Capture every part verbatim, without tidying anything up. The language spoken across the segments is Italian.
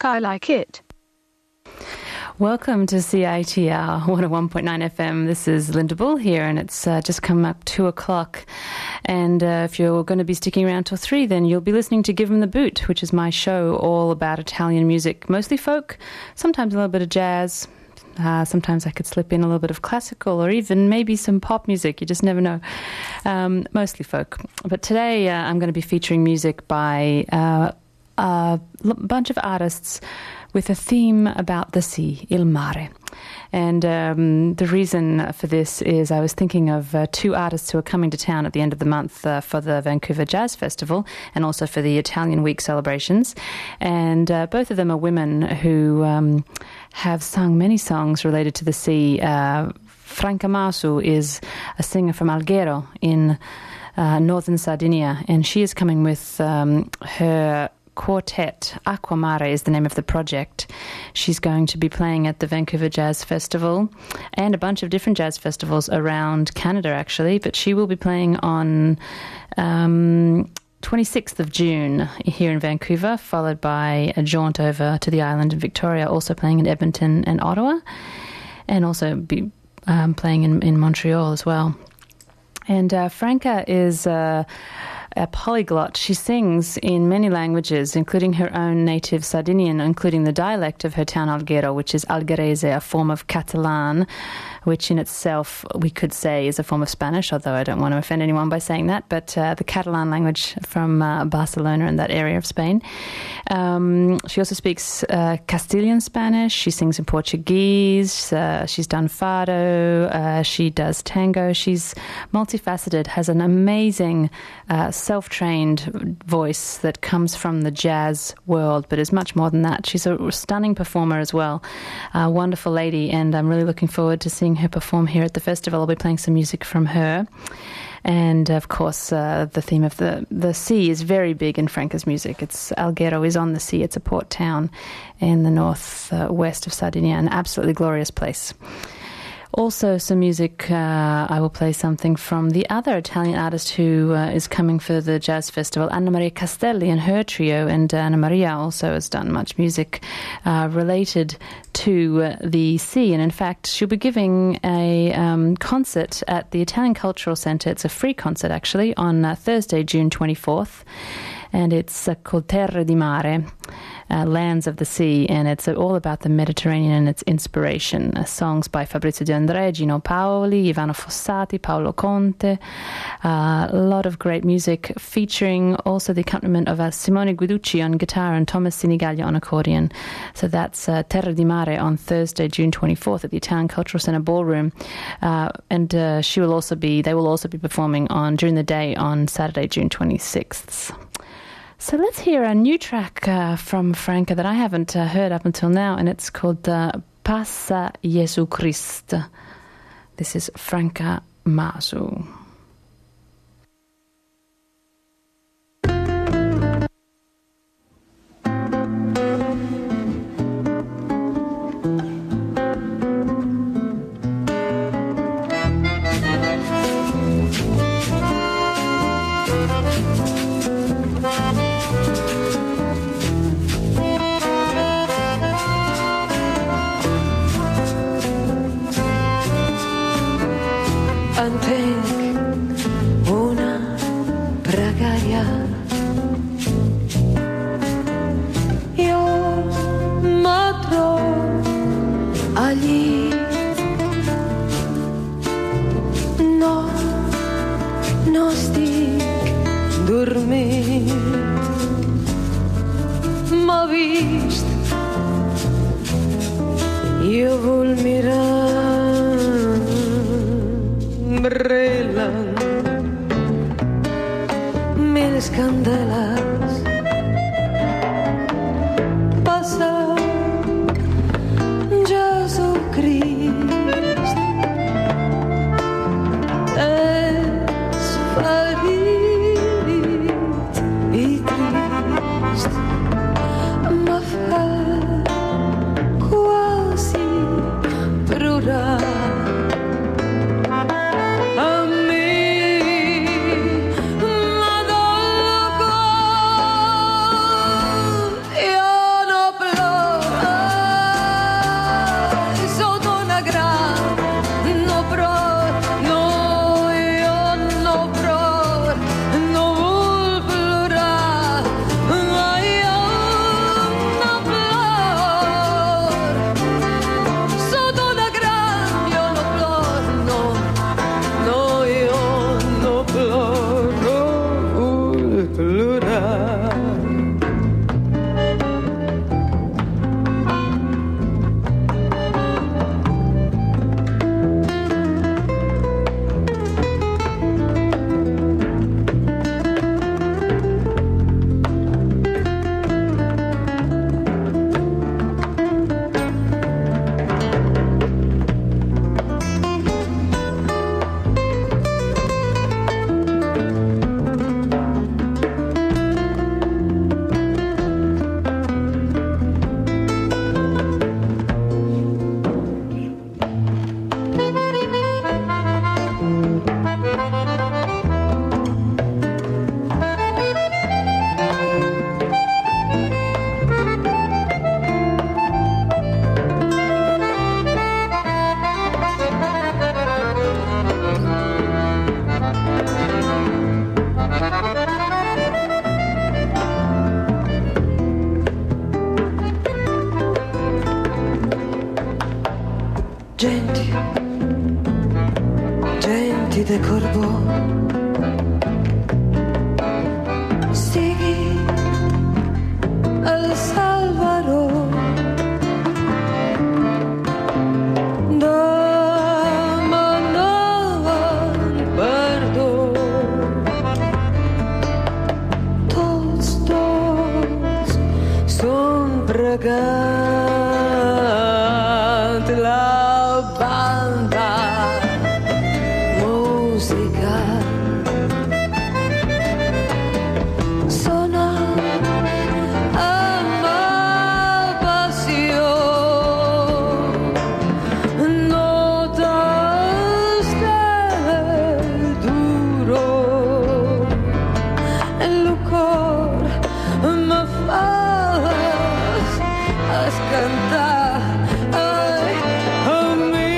I like it. Welcome to C I T R one oh one point nine F M. This is Linda Bull here, and it's uh, just come up two o'clock. And uh, if you're going to be sticking around till three, then you'll be listening to Give 'em the Boot, which is my show all about Italian music, mostly folk, sometimes a little bit of jazz. Uh, sometimes I could slip in a little bit of classical or even maybe some pop music. You just never know. Um, mostly folk. But today uh, I'm going to be featuring music by uh, a l- bunch of artists with a theme about the sea, il mare. And um, the reason for this is I was thinking of uh, two artists who are coming to town at the end of the month uh, for the Vancouver Jazz Festival and also for the Italian Week celebrations. And uh, both of them are women who um, have sung many songs related to the sea. Uh, Franca Masu is a singer from Alghero in uh, northern Sardinia, and she is coming with um, her quartet. Acqua Mare is the name of the project. She's going to be playing at the Vancouver Jazz Festival and a bunch of different jazz festivals around Canada, actually, but she will be playing on um, twenty-sixth of June here in Vancouver, followed by a jaunt over to the island in Victoria, also playing in Edmonton and Ottawa, and also be um, playing in, in Montreal as well. And uh, Franca is uh, a polyglot. She sings in many languages, including her own native Sardinian, including the dialect of her town Alghero, which is Algherese, a form of Catalan, which in itself we could say is a form of Spanish, although I don't want to offend anyone by saying that, but uh, the Catalan language from uh, Barcelona and that area of Spain. Um, she also speaks uh, Castilian Spanish. She sings in Portuguese. Uh, she's done fado. Uh, she does tango. She's multifaceted, has an amazing uh, self-trained voice that comes from the jazz world, but is much more than that. She's a stunning performer as well, a wonderful lady, and I'm really looking forward to seeing her perform here at the festival. I'll be playing some music from her. And, of course, uh, the theme of the, the sea is very big in Franca's music. It's Alghero is on the sea. It's a port town in the north uh, west of Sardinia, an absolutely glorious place. Also, some music, uh, I will play something from the other Italian artist who uh, is coming for the Jazz Festival, Anna Maria Castelli and her trio. And uh, Anna Maria also has done much music uh, related to uh, the sea. And in fact, she'll be giving a um, concert at the Italian Cultural Centre. It's a free concert, actually, on uh, Thursday, June twenty-fourth. And it's uh, called Terre di Mare. Uh, Lands of the Sea, and it's uh, all about the Mediterranean and its inspiration. Uh, songs by Fabrizio De André, Gino Paoli, Ivano Fossati, Paolo Conte, uh, a lot of great music featuring also the accompaniment of uh, Simone Guiducci on guitar and Thomas Sinigaglia on accordion. So that's uh, Terre di Mare on Thursday, June twenty-fourth at the Italian Cultural Centre Ballroom, uh, and uh, she will also be, they will also be performing on during the day on Saturday, June twenty-sixth. So let's hear a new track uh, from Franca that I haven't uh, heard up until now, and it's called uh, Passa Gesù Christ. This is Franca Masu. Una pregaria, io m'atro allí, no, no estic dormint, m'ha vist, jo vull mirar brillen mil candeles, passa Jesucrist, és ferit i trist, m'ha fet quasi plorar. A mi m'ha dol Genti, genti de corvo, stighi al Salvador, da manavan perdón, tots, tots son pregant la banda musica sona ama passion notas del duro el cor me fas cantar ai a mi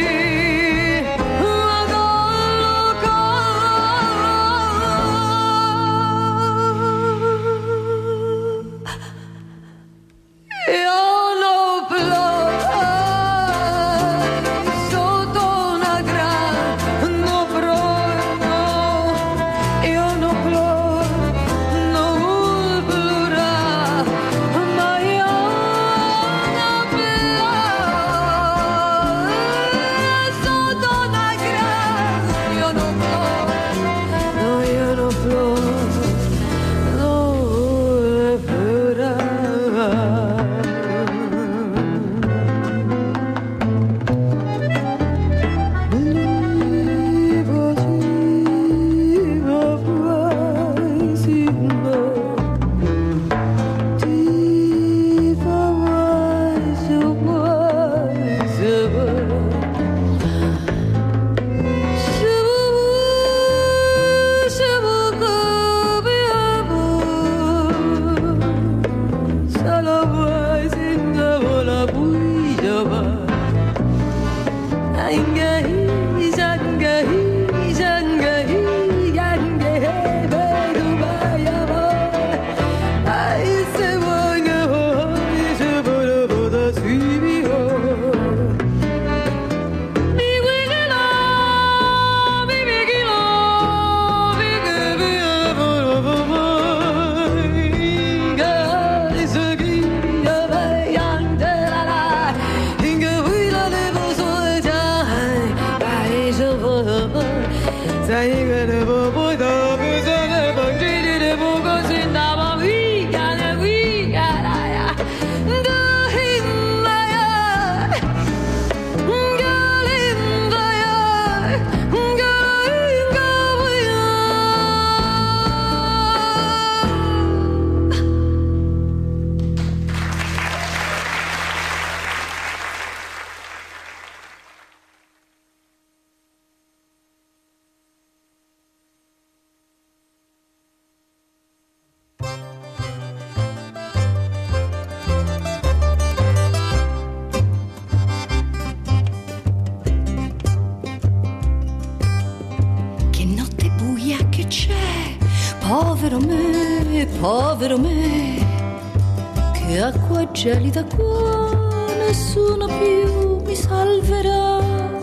io non ploro sotto una gran no ploro io non ploro non ploro ma io non ploro sotto una gran io non ploro no io non ploro non ploro. Povero me, povero me, che acqua gelida qua nessuno più mi salverà.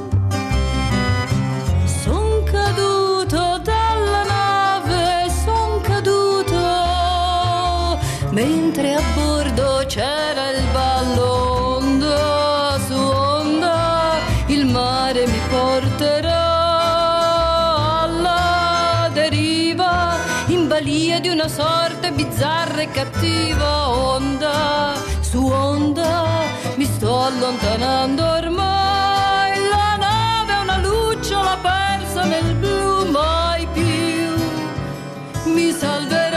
Son caduto dalla nave, son caduto, mentre a bordo c'era il ballo, onda su onda, il mare mi porterà. Balia di una sorte bizzarra e cattiva, onda su onda mi sto allontanando ormai, la nave è una lucciola persa nel blu, mai più mi salverò.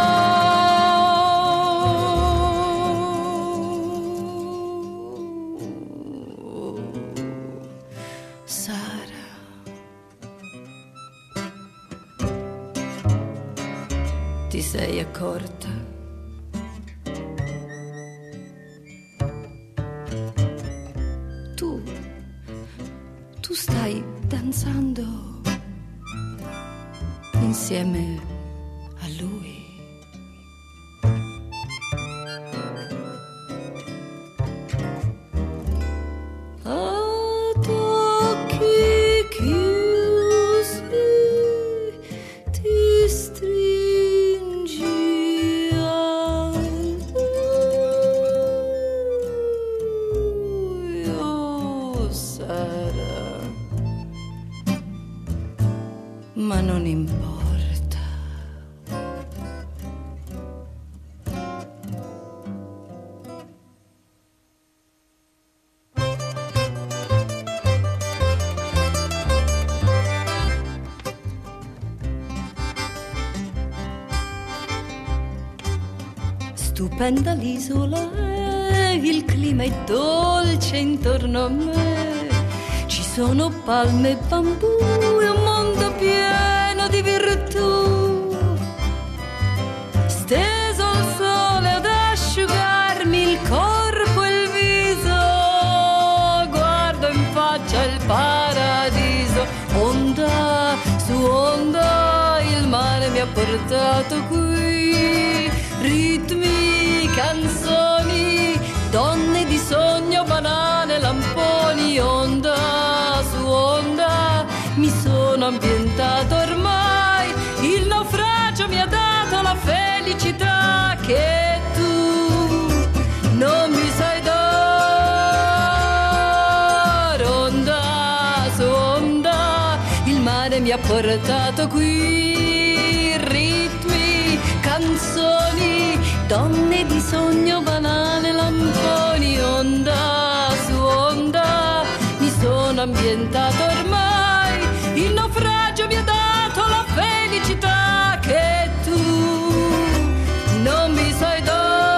Sara, ti sei accorta? Tu, tu stai danzando insieme a lui. Ah, non importa. Stupenda l'isola, il clima è dolce intorno a me, ci sono palme e bambù e un mondo pieno di virtù. Steso al sole ad asciugarmi il corpo e il viso, guardo in faccia il paradiso. Onda su onda il mare mi ha portato qui, ritmi, canzoni, donne di sogno, banane, lamponi. Onda su onda mi sono ambientato ormai, il naufragio mi ha dato la felicità che tu non mi sai dare. Onda su onda il mare mi ha portato qui, ritmi, canzoni, donne di sogno, banane, lamponi. Onda su onda mi sono ambientato ormai, il naufragio mi ha dato la felicità che tu non mi sai dare.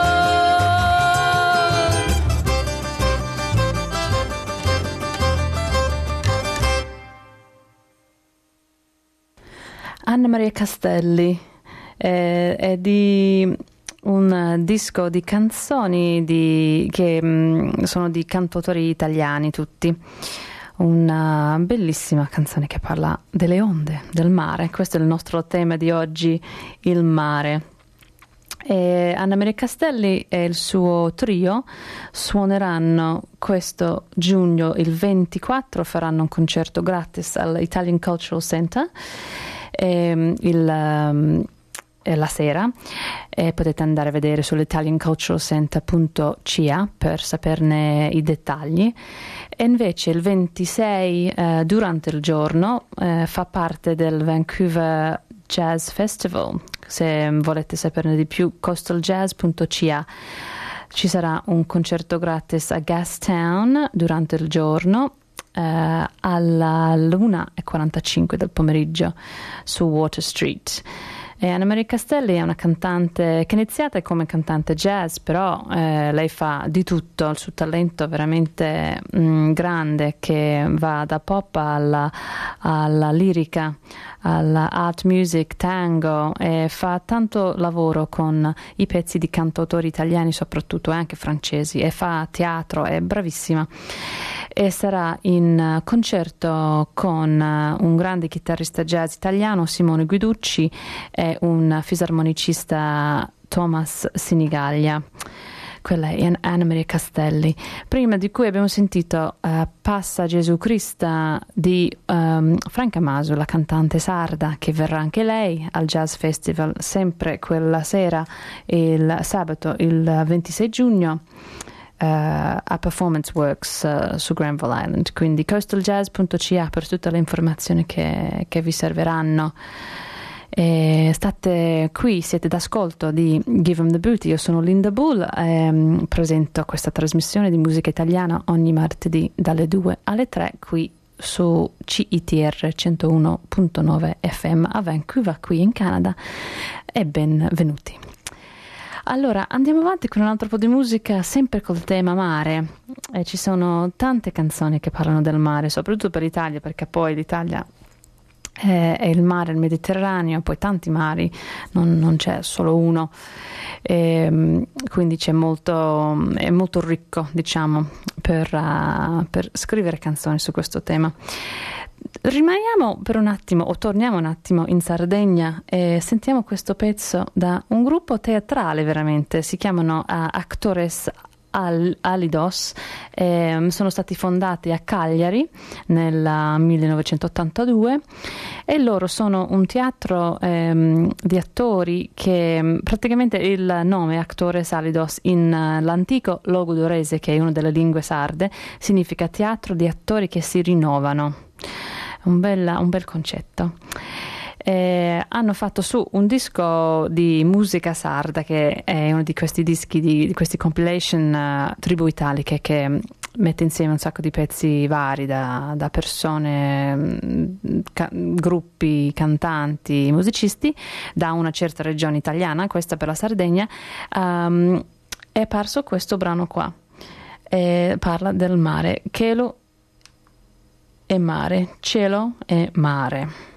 Anna Maria Castelli eh, è di un disco di canzoni di, che mh, sono di cantautori italiani tutti. Una bellissima canzone che parla delle onde, del mare. Questo è il nostro tema di oggi, il mare. E Anna Maria Castelli e il suo trio suoneranno questo giugno, il ventiquattro, faranno un concerto gratis all'Italian Cultural Center e il um, la sera, e potete andare a vedere sull'italian cultural center punto c a per saperne i dettagli. E invece il ventisei eh, durante il giorno eh, fa parte del Vancouver Jazz Festival. Se volete saperne di più, coastal jazz punto c a. Ci sarà un concerto gratis a Gastown durante il giorno eh, alla l'una e quarantacinque del pomeriggio su Water Street. E Anna Maria Castelli è una cantante che è iniziata come cantante jazz, però eh, lei fa di tutto, il suo talento è veramente mh, grande, che va da pop alla, alla lirica, alla art music, tango, e fa tanto lavoro con i pezzi di cantautori italiani soprattutto, e anche francesi, e fa teatro, è bravissima. E sarà in concerto con un grande chitarrista jazz italiano, Simone Guiducci, e un fisarmonicista, Thomas Sinigaglia. Quella è Anna Maria Castelli. Prima di cui abbiamo sentito uh, Passa Gesù Crista di um, Franca Maso, la cantante sarda, che verrà anche lei al Jazz Festival sempre quella sera, il sabato, il ventisei giugno. Uh, a Performance Works uh, su Granville Island. Quindi coastal jazz punto c a per tutte le informazioni che, che vi serviranno. E state qui, siete d'ascolto di Give 'em the Booty. Io sono Linda Bull e presento questa trasmissione di musica italiana ogni martedì dalle due alle tre qui su C I T R centouno virgola nove F M a Vancouver, qui in Canada, e benvenuti. Allora, andiamo avanti con un altro po' di musica, sempre col tema mare. E ci sono tante canzoni che parlano del mare, soprattutto per l'Italia, perché poi l'Italia è, è il mare, il Mediterraneo, poi tanti mari, non, non c'è solo uno. E, quindi c'è molto, è molto ricco, diciamo, per, uh, per scrivere canzoni su questo tema. Rimaniamo per un attimo, o torniamo un attimo in Sardegna e sentiamo questo pezzo da un gruppo teatrale, veramente, si chiamano uh, Actores Al- Alidos, eh, sono stati fondati a Cagliari nel millenovecentottantadue e loro sono un teatro ehm, di attori che praticamente il nome Actores Alidos in uh, l'antico logudorese, che è una delle lingue sarde, significa teatro di attori che si rinnovano. Un bel, un bel concetto. E hanno fatto su un disco di musica sarda, che è uno di questi dischi, di, di questi compilation uh, tribù italiche, che mette insieme un sacco di pezzi vari da, da persone, ca- gruppi, cantanti, musicisti da una certa regione italiana, questa per la Sardegna. Um, è parso questo brano qua, e parla del mare, cielo e mare, cielo e mare.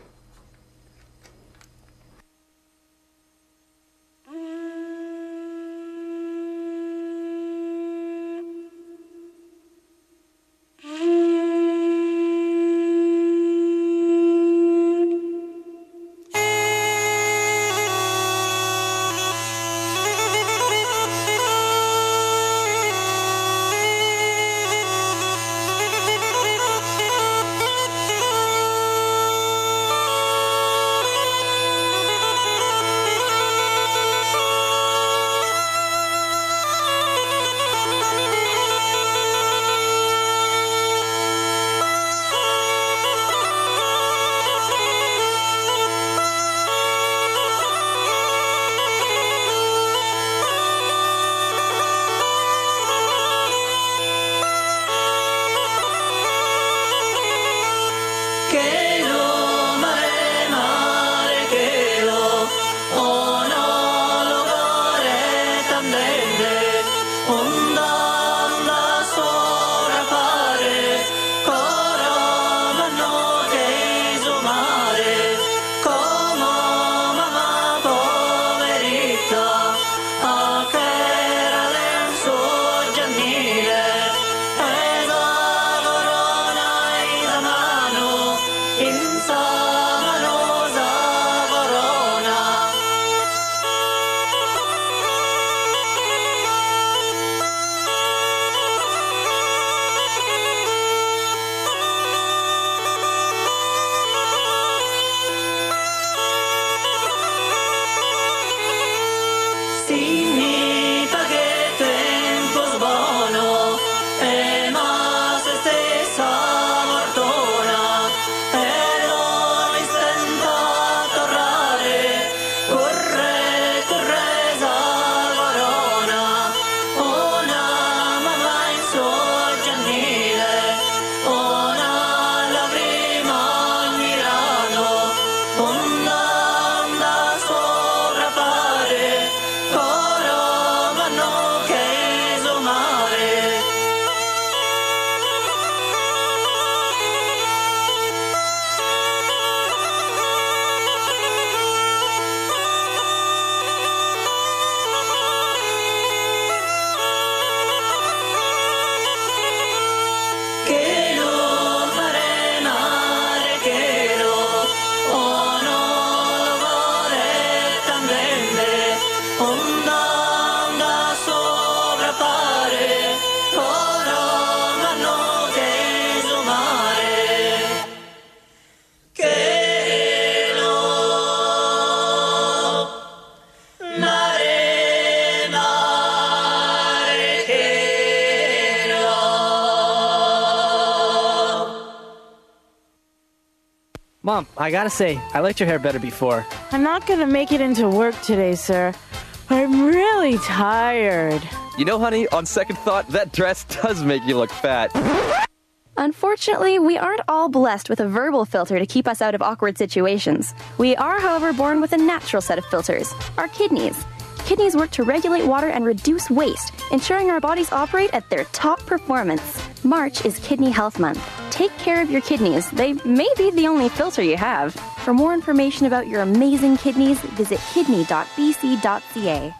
Mom, I gotta say, I liked your hair better before. I'm not gonna make it into work today, sir. I'm really tired. You know, honey, on second thought, that dress does make you look fat. Unfortunately, we aren't all blessed with a verbal filter to keep us out of awkward situations. We are, however, born with a natural set of filters, our kidneys. Kidneys work to regulate water and reduce waste, ensuring our bodies operate at their top performance. March is Kidney Health Month. Take care of your kidneys. They may be the only filter you have. For more information about your amazing kidneys, visit kidney dot b c dot c a.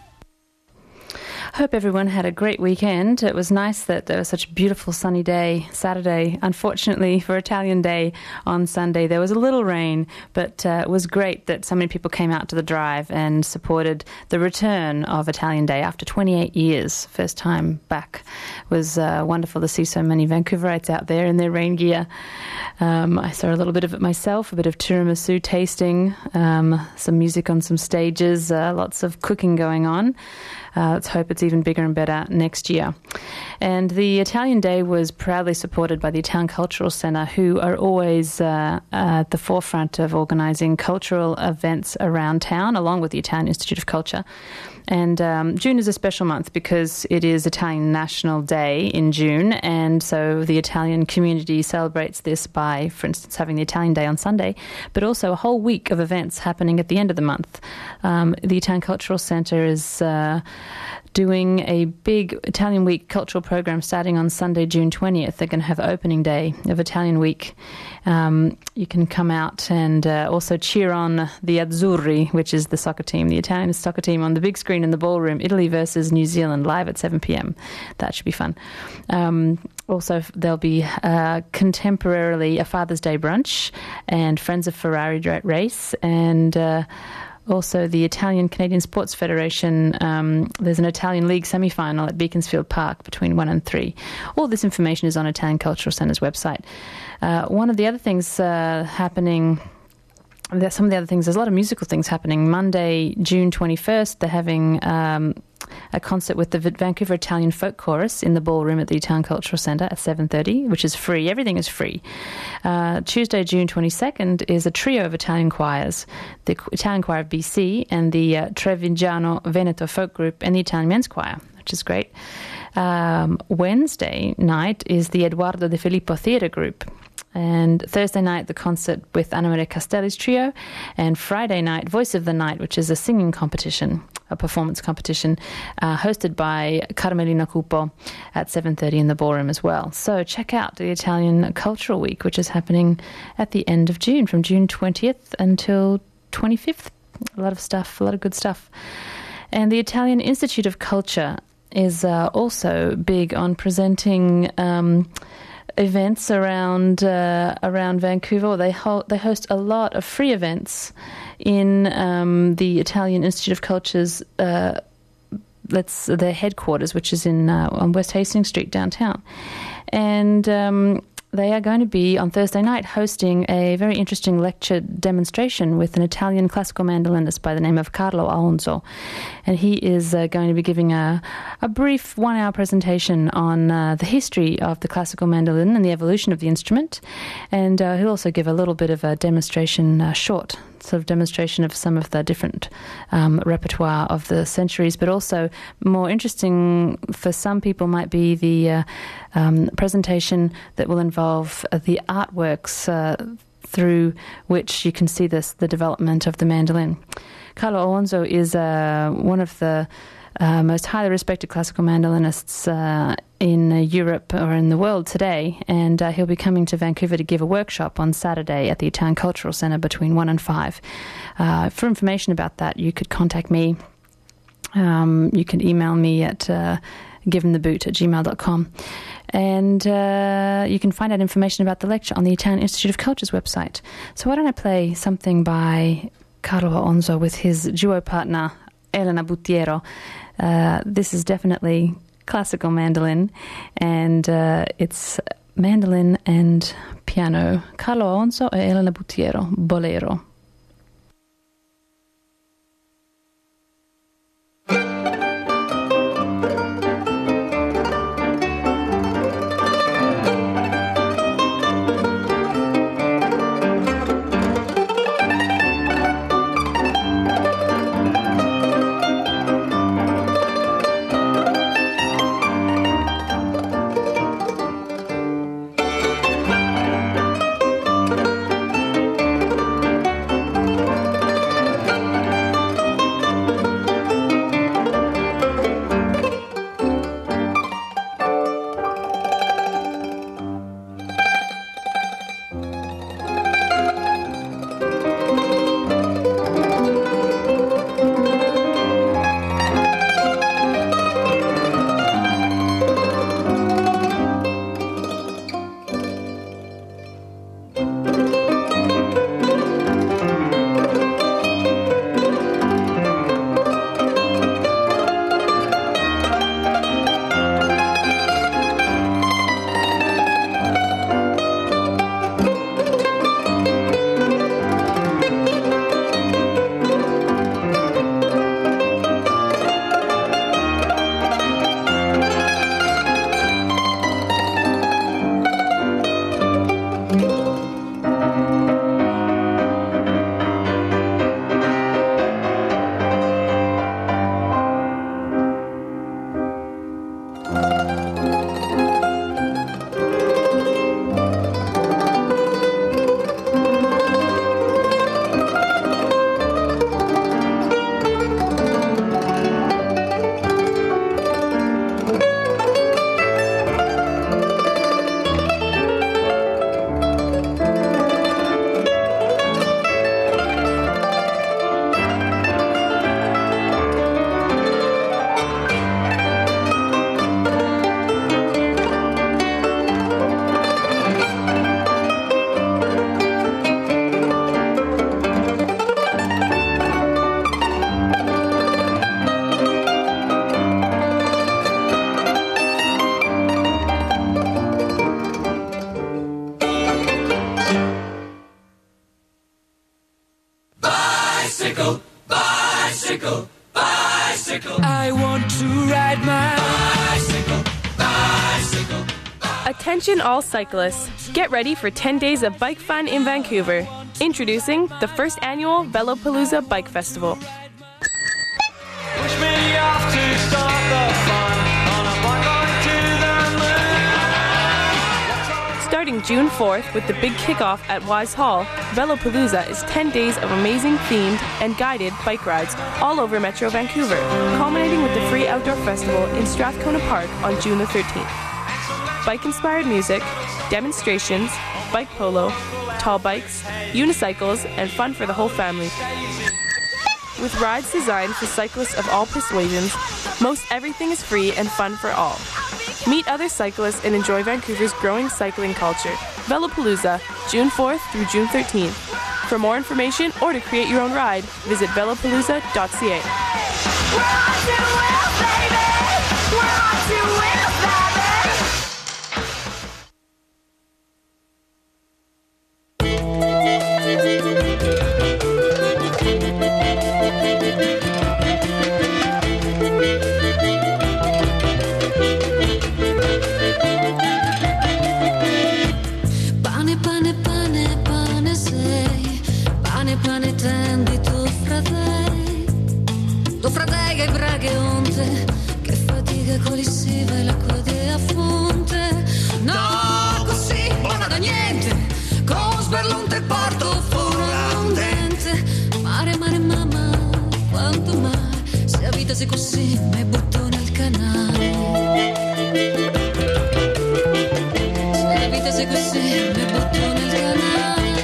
Hope everyone had a great weekend. It was nice that there was such a beautiful sunny day Saturday. Unfortunately, for Italian Day on Sunday, there was a little rain, but uh, it was great that so many people came out to the drive and supported the return of Italian Day after twenty-eight years. First time back. It was uh, wonderful to see so many Vancouverites out there in their rain gear. Um, I saw a little bit of it myself, a bit of tiramisu tasting, um, some music on some stages, uh, lots of cooking going on. uh, let's hope it's even bigger and better next year. And the Italian Day was proudly supported by the Italian Cultural Centre, who are always uh, at the forefront of organising cultural events around town, along with the Italian Institute of Culture. And um, June is a special month because it is Italian National Day in June, and so the Italian community celebrates this by, for instance, having the Italian Day on Sunday, but also a whole week of events happening at the end of the month. Um, the Italian Cultural Centre is uh, doing a big Italian Week cultural program starting on Sunday, June twentieth. They're going to have the opening day of Italian Week. Um, you can come out and uh, also cheer on the Azzurri, which is the soccer team, the Italian soccer team, on the big screen in the ballroom, Italy versus New Zealand, live at seven p.m. That should be fun. Um, also, there'll be uh, contemporarily a Father's Day brunch and Friends of Ferrari race, and uh, also the Italian Canadian Sports Federation. Um, there's an Italian League semi-final at Beaconsfield Park between one and three. All this information is on Italian Cultural Centre's website. Uh, one of the other things uh, happening... There's some of the other things, there's a lot of musical things happening. Monday, June twenty-first, they're having um, a concert with the Vancouver Italian Folk Chorus in the ballroom at the Italian Cultural Centre at seven thirty, which is free. Everything is free. Uh, Tuesday, June twenty-second, is a trio of Italian choirs, the Italian Choir of B C and the uh, Trevigiano Veneto Folk Group and the Italian Men's Choir, which is great. Um, Wednesday night is the Eduardo De Filippo Theatre Group. And Thursday night, the concert with Anna Maria Castelli's trio. And Friday night, Voice of the Night, which is a singing competition, a performance competition, uh, hosted by Carmelina Cupo at seven thirty in the ballroom as well. So check out the Italian Cultural Week, which is happening at the end of June, from June twentieth until twenty-fifth. A lot of stuff, a lot of good stuff. And the Italian Institute of Culture is uh, also big on presenting... Um, events around uh, around Vancouver. They ho- they host a lot of free events in um, the Italian Institute of Culture's uh, let's their headquarters, which is in uh, on West Hastings Street downtown, and um, they are going to be on Thursday night hosting a very interesting lecture demonstration with an Italian classical mandolinist by the name of Carlo Alonso. And he is uh, going to be giving a, a brief one-hour presentation on uh, the history of the classical mandolin and the evolution of the instrument. And uh, he'll also give a little bit of a demonstration, uh, short sort of demonstration of some of the different um, repertoire of the centuries, but also more interesting for some people might be the uh, um, presentation that will involve uh, the artworks uh, through which you can see this, the development of the mandolin. Carlo Alonso is uh, one of the uh, most highly respected classical mandolinists uh, in uh, Europe or in the world today, and uh, he'll be coming to Vancouver to give a workshop on Saturday at the Italian Cultural Centre between one and five. Uh, for information about that, you could contact me. Um, you can email me at uh, giventheboot at gmail dot com. And uh, you can find out information about the lecture on the Italian Institute of Culture's website. So why don't I play something by Carlo Alonso with his duo partner, Elena Buttiero. Uh, this is definitely classical mandolin, and uh, it's mandolin and piano. Carlo Alonso e Elena Buttiero, Bolero. Attention all cyclists. Get ready for ten days of bike fun in Vancouver. Introducing the first annual Velopalooza Bike Festival. Push me off to start the fun on a bike ride to the moon. Starting June fourth with the big kickoff at Wise Hall, Velopalooza is ten days of amazing themed and guided bike rides all over Metro Vancouver, culminating with the free outdoor festival in Strathcona Park on June the thirteenth. Bike-inspired music, demonstrations, bike polo, tall bikes, unicycles, and fun for the whole family. With rides designed for cyclists of all persuasions, most everything is free and fun for all. Meet other cyclists and enjoy Vancouver's growing cycling culture. Velopalooza, June fourth through June thirteenth. For more information or to create your own ride, visit velopalooza dot c a. Pane, pane, pane, pane sei, pane, pane tendi tuo fratello, tuo fratello che braghe onte, che fatica colissiva e l'acqua della fonte, no così, buona da niente, con sberlonte porto fuori un dente, mare, mare, mamma, quanto mare, se la vita sei così, mi butto nel canale. Se la vita sei così, mi butto nel canale.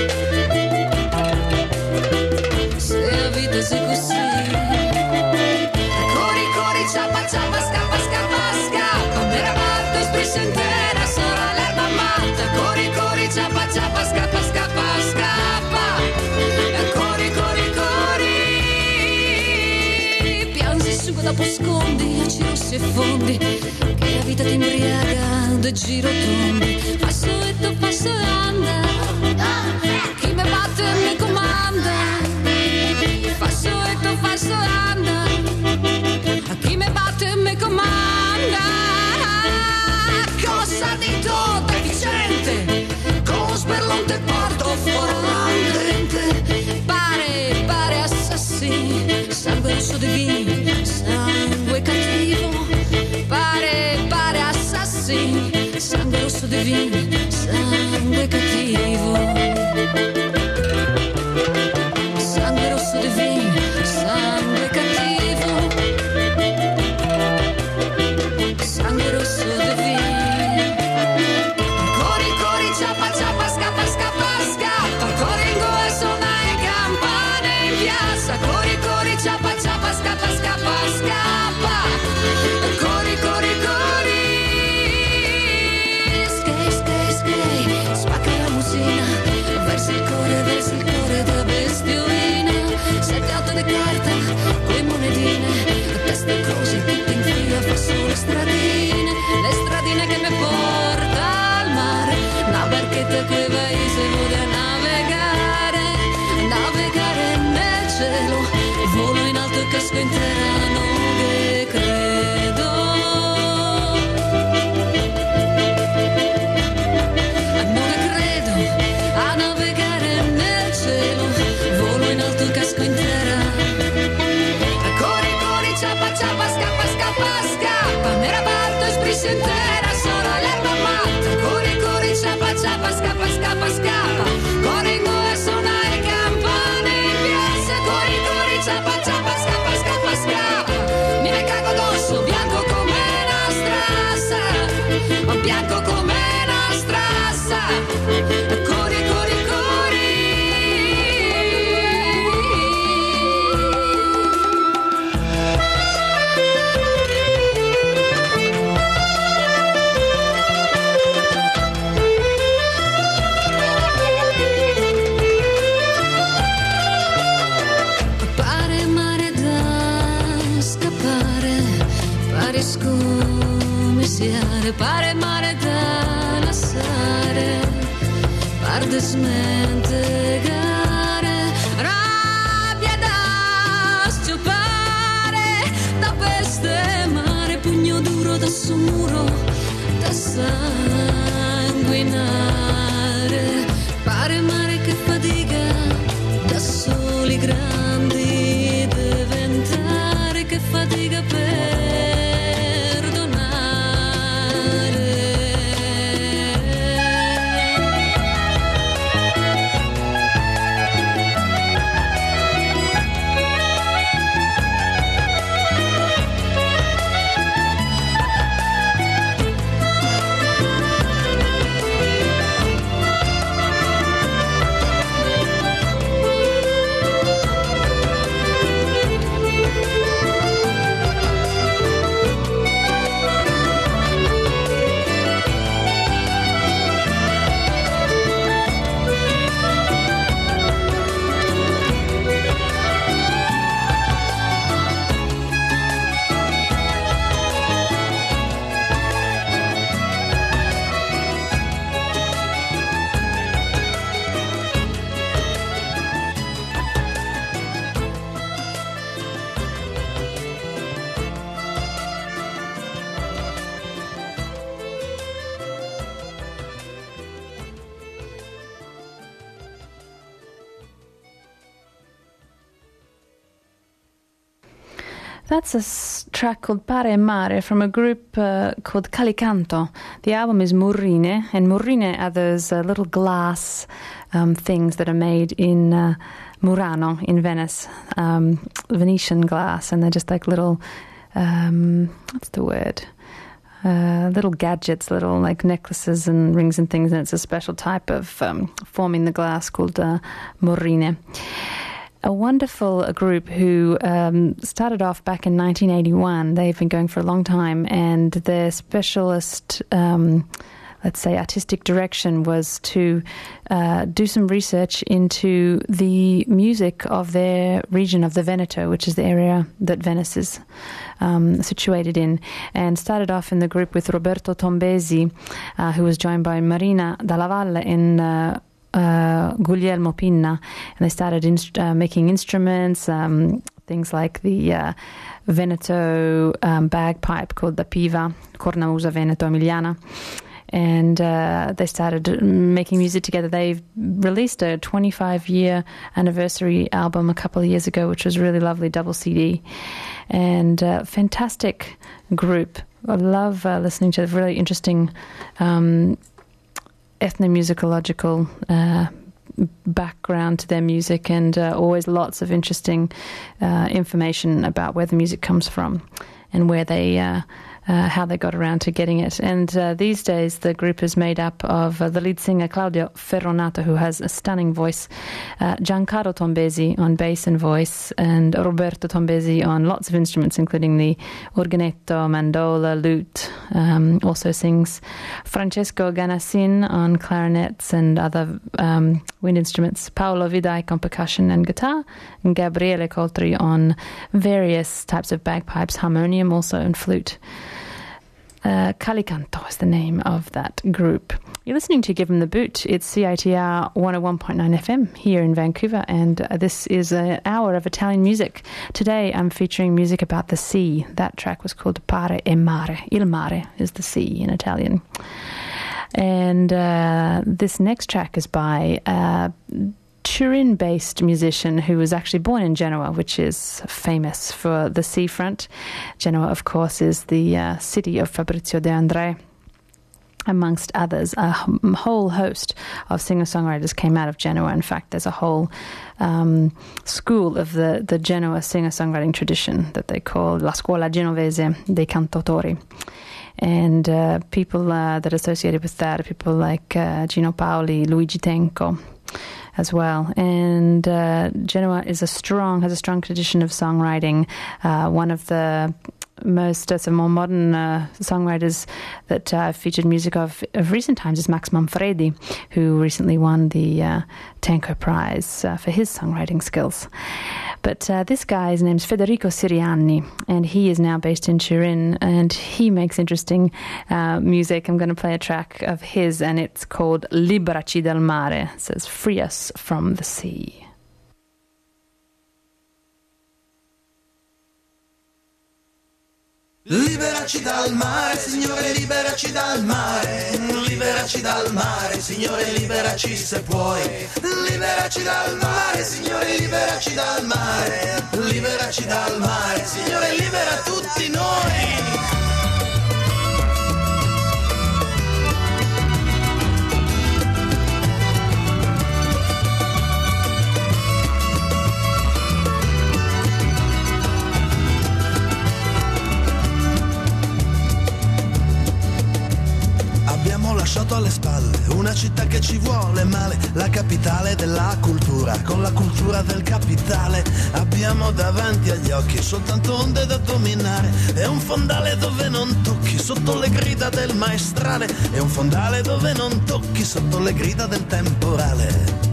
Se la vita sei così. Corri, corri, ciappa, ciappa, scappa, scappa, scappa. Meravaldo, espressa intera, sola l'erba matta. Corri, corri, ciappa, ciappa, scappa, scappa, scappa. Corri, corri, corri. Piangi su dopo scondi, aci rossi e fondi. Che la vita ti imbriaga due giro tondi. Passo e tu passo e anda. Chi mi batte mi comanda. Passo e tu passo e anda. Chi mi batte mi comanda. Cosa di tu deficiente, con sberlonte porto fuori l'ambiente. Pare, pare assassini, sangue rosso divino, sangue cattivo. Pare, pare assassini, sangue rosso divino, sangue cattivo. Sangue rosso divino, sangue cattivo. Sangue rosso divino. Corri, corri, ciappa, ciappa, scappa, scappa, scappa. Corringo e suona e campane in piazza. Corri, corri, ciappa, ciappa, scappa, scappa, scappa. Corri, corri, corri. Skate, skate, skate. Spacca la musina. Verso il cuore, verso il cuore della bestiolina. Sette, otto di carta, coi monetine. Testa e croce, tutte in fila, fa solo stradine. Le stradine che mi porta al mare. Una barchetta che va in se a navigare. Navigare nel cielo. Volo in alto e casco in terra, non che credo. Non che credo a navigare nel cielo. Volo in alto e casco in terra. Corri, corri, ciappa, ciappa, scappa, scappa, scappa. Meravaldo, espressa intera, sola l'erba matta. Corri, corri, ciappa, ciappa, scappa, scappa, scappa. Corringo e suona e campane in piazza. Corri, corri, ciappa, ciappa, scappa, scappa, scappa. Mi me cago addosso, bianco come una strassa. Bianco come una strassa. Corri, corri, corri. Pare mare da scappare, pare scomisiare, pare mare da lasciare, pare da smentegare, rabbia da sciupare, da peste mare, pugno duro da su muro, da sale. sanguinare, pare mare che fatica da soli grandi diventare, che fatica That's a s- track called Pare e Mare from a group uh, called Calicanto. The album is Murrine, and Murrine are those uh, little glass um, things that are made in uh, Murano in Venice, um, Venetian glass, and they're just like little, um, what's the word? Uh, little gadgets, little like necklaces and rings and things, and it's a special type of um, forming the glass called uh, Murrine. A wonderful group who um, started off back in nineteen eighty-one. They've been going for a long time, and their specialist, um, let's say, artistic direction was to uh, do some research into the music of their region of the Veneto, which is the area that Venice is um, situated in, and started off in the group with Roberto Tombesi, uh, who was joined by Marina Dalla Valle in uh, Uh, Guglielmo Pinna, and they started inst- uh, making instruments, um, things like the uh, Veneto um, bagpipe called the Piva, Cornamusa Veneto Emiliana, and uh, they started making music together. They've released a twenty-five year anniversary album a couple of years ago, which was really lovely, double C D, and uh, fantastic group. I love uh, listening to the really interesting um ethnomusicological uh, background to their music, and uh, always lots of interesting uh, information about where the music comes from and where they uh, uh, how they got around to getting it. And uh, these days the group is made up of uh, the lead singer Claudio Ferronato, who has a stunning voice, uh, Giancarlo Tombesi on bass and voice, and Roberto Tombesi on lots of instruments, including the organetto, mandola, lute. Um, also sings Francesco Ganassin on clarinets and other um, wind instruments, Paolo Vidai on percussion and guitar, and Gabriele Coltri on various types of bagpipes, harmonium also, and flute. Uh, Calicanto is the name of that group. You're listening to Give 'em the Boot. It's C I T R one oh one point nine F M here in Vancouver, and uh, this is an hour of Italian music. Today I'm featuring music about the sea. That track was called Pare e Mare. Il mare is the sea in Italian. And uh, this next track is by uh, Turin-based musician who was actually born in Genoa, which is famous for the seafront. Genoa, of course, is the uh, city of Fabrizio De André. Amongst others, a whole host of singer-songwriters came out of Genoa. In fact, there's a whole um, school of the, the Genoa singer-songwriting tradition that they call La Scuola Genovese dei Cantautori. And uh, people uh, that are associated with that are people like uh, Gino Paoli, Luigi Tenco as well. And uh, Genoa is a strong, has a strong tradition of songwriting. Uh, one of the most uh, some more modern uh, songwriters that uh, I've featured music of of recent times is Max Manfredi, who recently won the uh, Tenco Prize uh, for his songwriting skills. But uh, this guy's name's Federico Sirianni, and he is now based in Turin, and he makes interesting uh, music. I'm going to play a track of his, and it's called Liberaci dal mare. It says, free us from the sea. Liberaci dal mare, Signore, liberaci dal mare. liberaci dal mare, Signore liberaci se puoi, liberaci dal mare, Signore liberaci dal mare, liberaci dal mare, Signore libera tutti noi. Abbiamo lasciato alle spalle una città che ci vuole male, la capitale della cultura, con la cultura del capitale. Abbiamo davanti agli occhi soltanto onde da dominare, è un fondale dove non tocchi sotto le grida del maestrale, è un fondale dove non tocchi sotto le grida del temporale.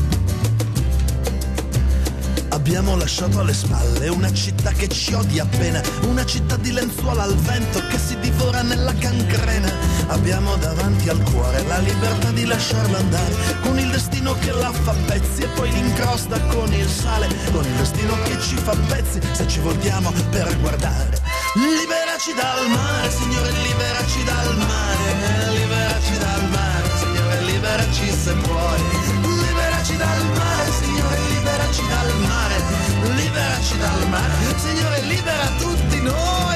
Abbiamo lasciato alle spalle una città che ci odia appena, una città di lenzuola al vento che si divora nella cancrena. Abbiamo davanti al cuore la libertà di lasciarla andare, con il destino che la fa pezzi e poi l'incrosta con il sale, con il destino che ci fa pezzi se ci voltiamo per guardare. Liberaci dal mare, Signore liberaci dal mare, liberaci dal mare, Signore liberaci se puoi, liberaci dal mare, Signore liberaci dal mare, liberaci dal mare, Signore libera tutti noi.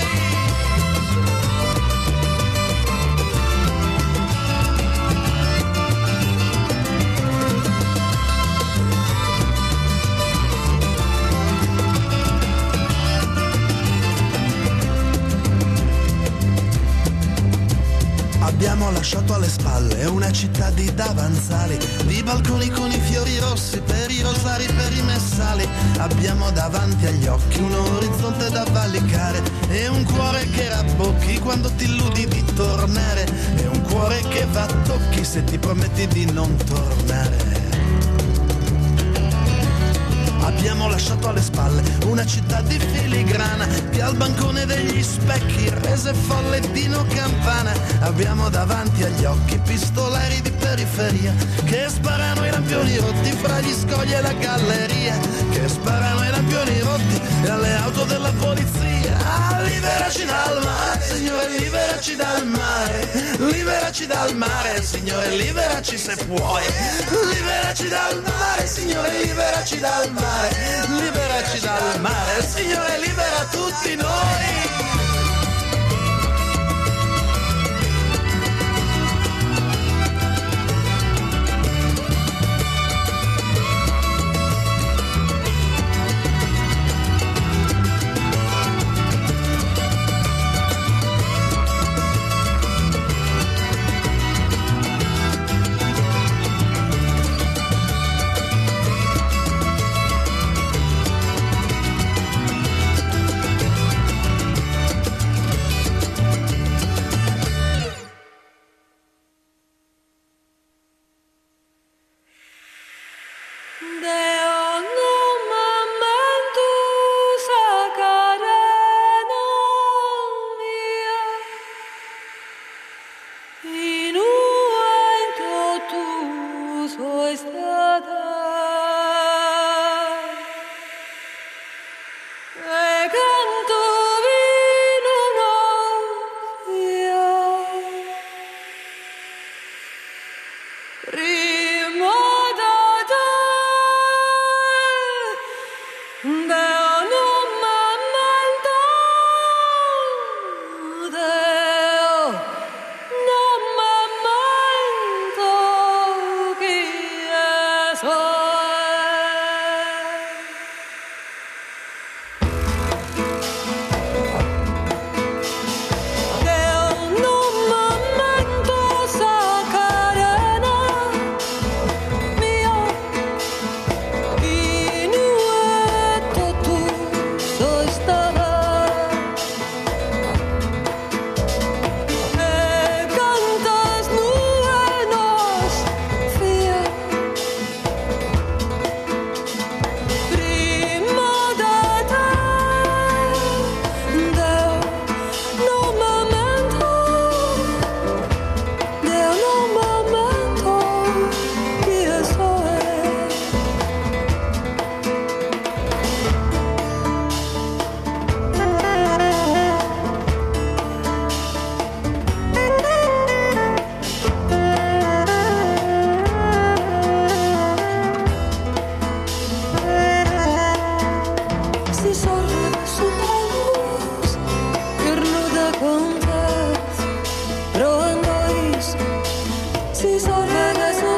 Abbiamo lasciato alle spalle una città di davanzali, di balconi con i fiori rossi per i rosari, per i messali. Abbiamo davanti agli occhi un orizzonte da valicare e un cuore che rabbocchi quando ti illudi di tornare, e un cuore che va a tocchi se ti prometti di non tornare. Abbiamo lasciato alle spalle una città di filigrana che al bancone degli specchi rese folle Dino Campana. Abbiamo davanti agli occhi pistolari di periferia che sparano ai lampioni rotti fra gli scogli e la galleria, che sparano ai lampioni rotti e alle auto della polizia. Ah, liberaci dal mare, Signore liberaci dal mare, liberaci dal mare, Signore liberaci se puoi, liberaci dal mare, Signore liberaci dal mare, liberaci dal mare, Signore libera tutti noi. si sorvete su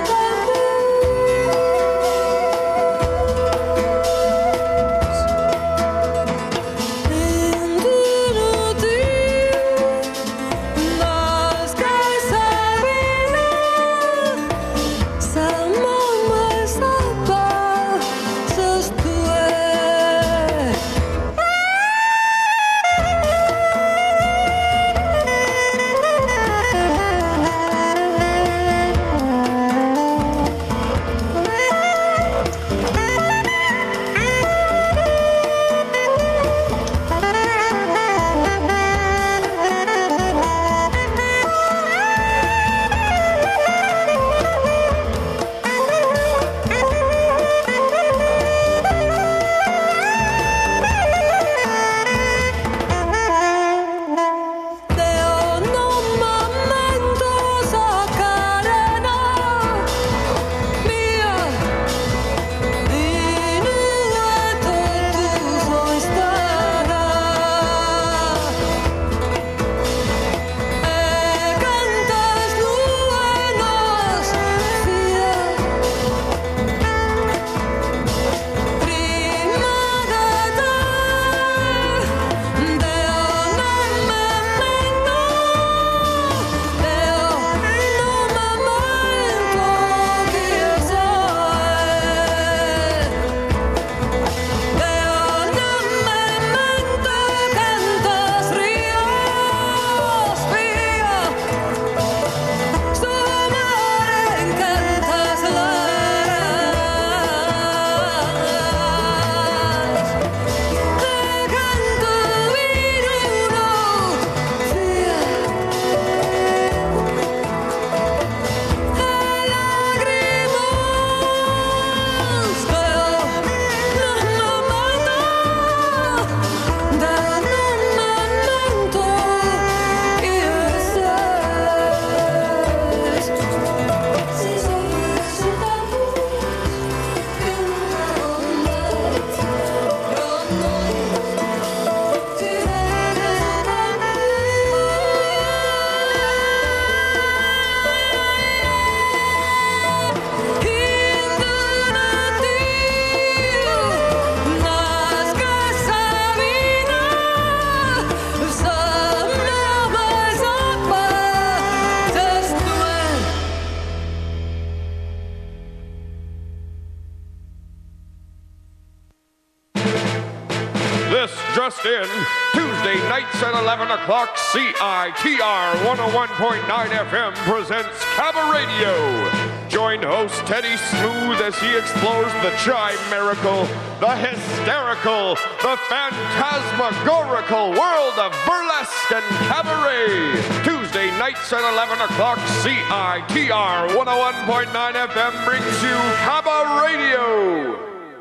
Just in, Tuesday nights at eleven o'clock, C I T R one oh one point nine F M presents Cabba Radio. Join host Teddy Smooth as he explores the chimerical, the hysterical, the phantasmagorical world of burlesque and cabaret. Tuesday nights at eleven o'clock, C I T R one oh one point nine F M brings you Cabba Radio.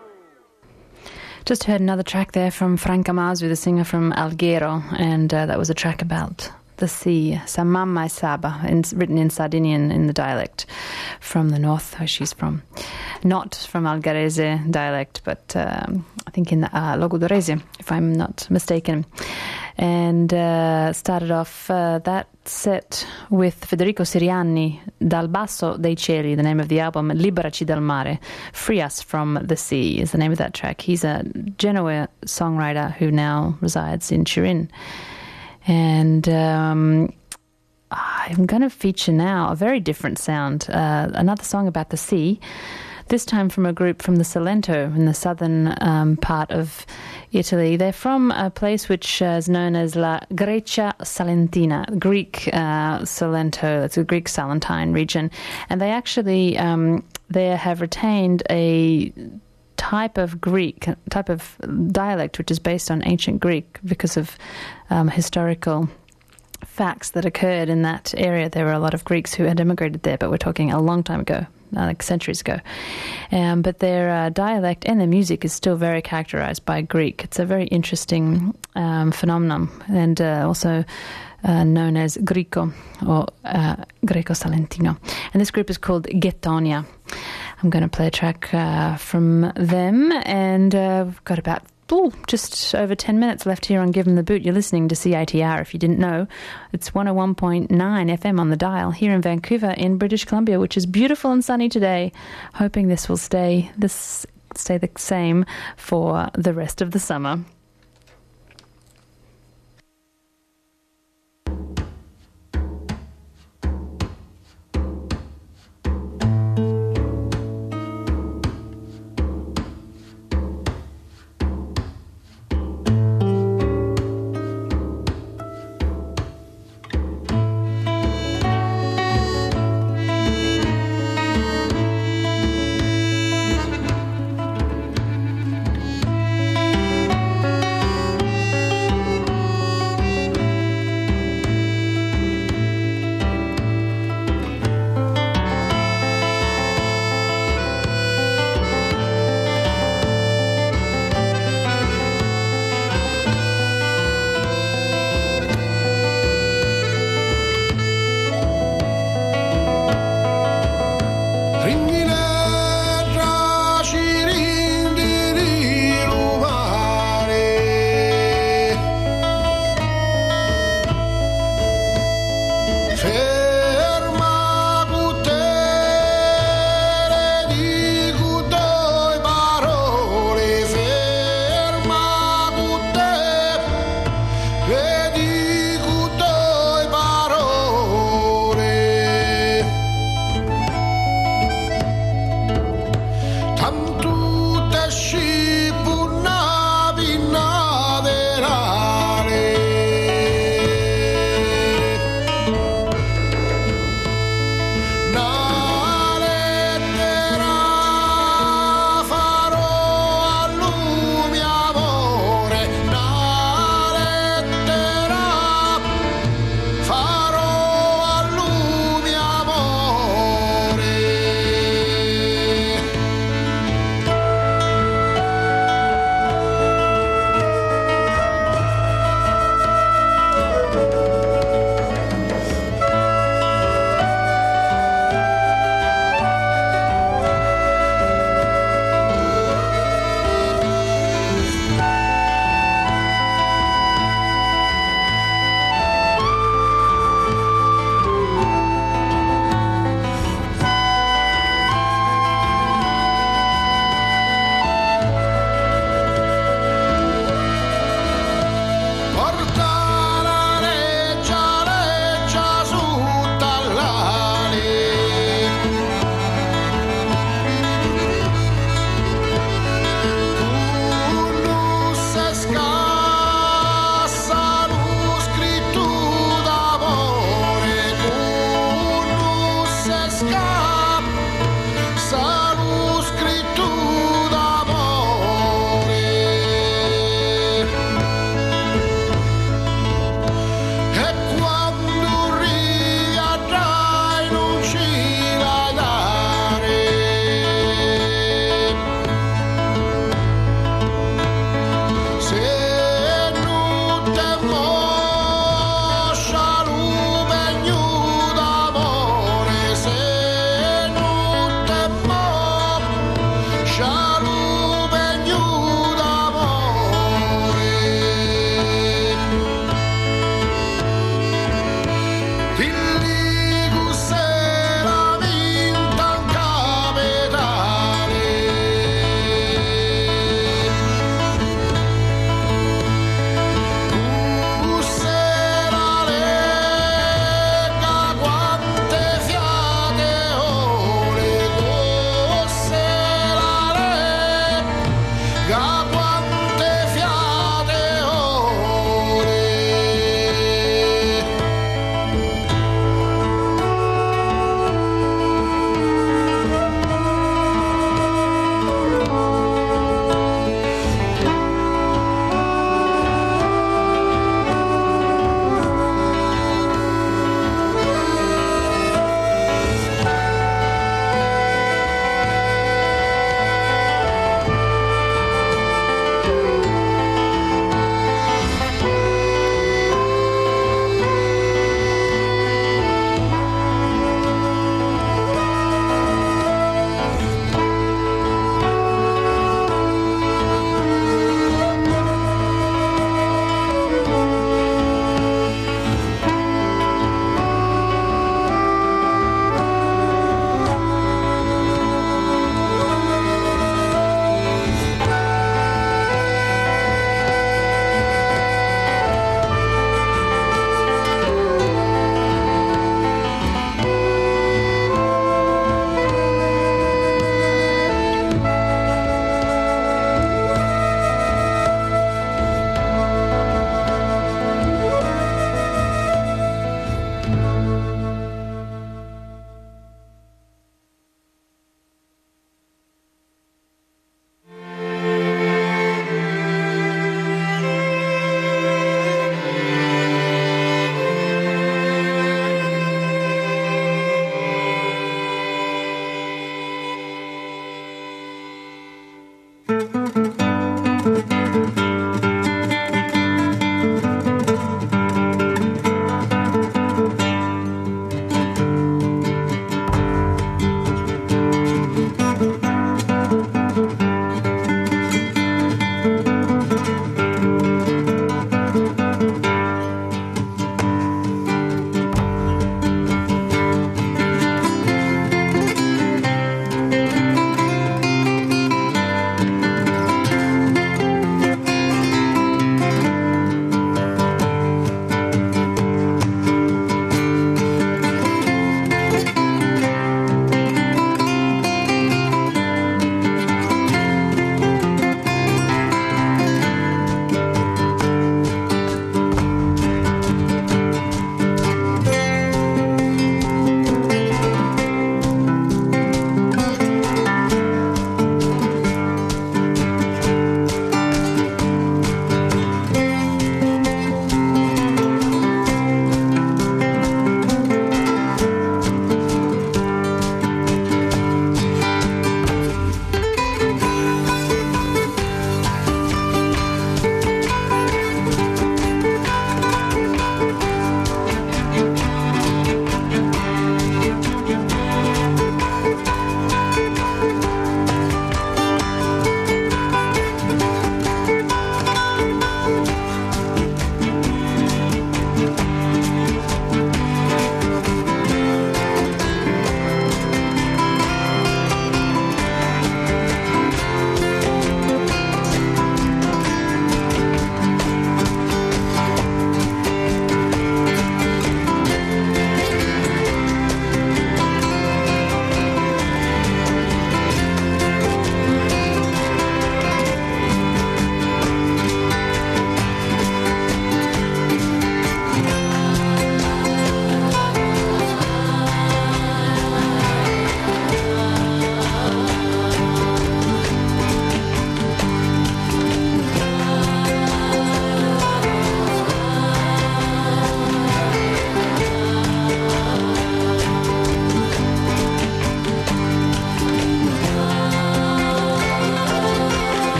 Just heard another track there from Franca Masu, the singer from Alghero, and uh, that was a track about the sea, Sa mamma è Saba, in, written in Sardinian in the dialect from the north where she's from. Not from Algherese dialect, but um, I think in uh, Logudorese, if I'm not mistaken. And uh, started off uh, that set with Federico Sirianni, Dal basso dei cieli, the name of the album, Liberaci dal mare, Free Us from the Sea is the name of that track. He's a Genoa songwriter who now resides in Turin. And um, I'm going to feature now a very different sound, uh, another song about the sea, this time from a group from the Salento in the southern um, part of Italy. They're from a place which uh, is known as La Grecia Salentina, Greek uh, Salento. It's a Greek Salentine region. And they actually um, they have retained a type of Greek, type of dialect which is based on ancient Greek because of um, historical facts that occurred in that area. There were a lot of Greeks who had immigrated there, but we're talking a long time ago, like centuries ago. Um, but their uh, dialect and their music is still very characterized by Greek. It's a very interesting um, phenomenon, and uh, also uh, known as Greco or uh, Greco-Salentino. And this group is called Ghettonia. I'm going to play a track uh, from them, and uh, we've got about ooh, just over ten minutes left here on Give 'em the Boot. You're listening to C I T R if you didn't know. It's one oh one point nine F M on the dial here in Vancouver in British Columbia, which is beautiful and sunny today. Hoping this will stay this stay the same for the rest of the summer.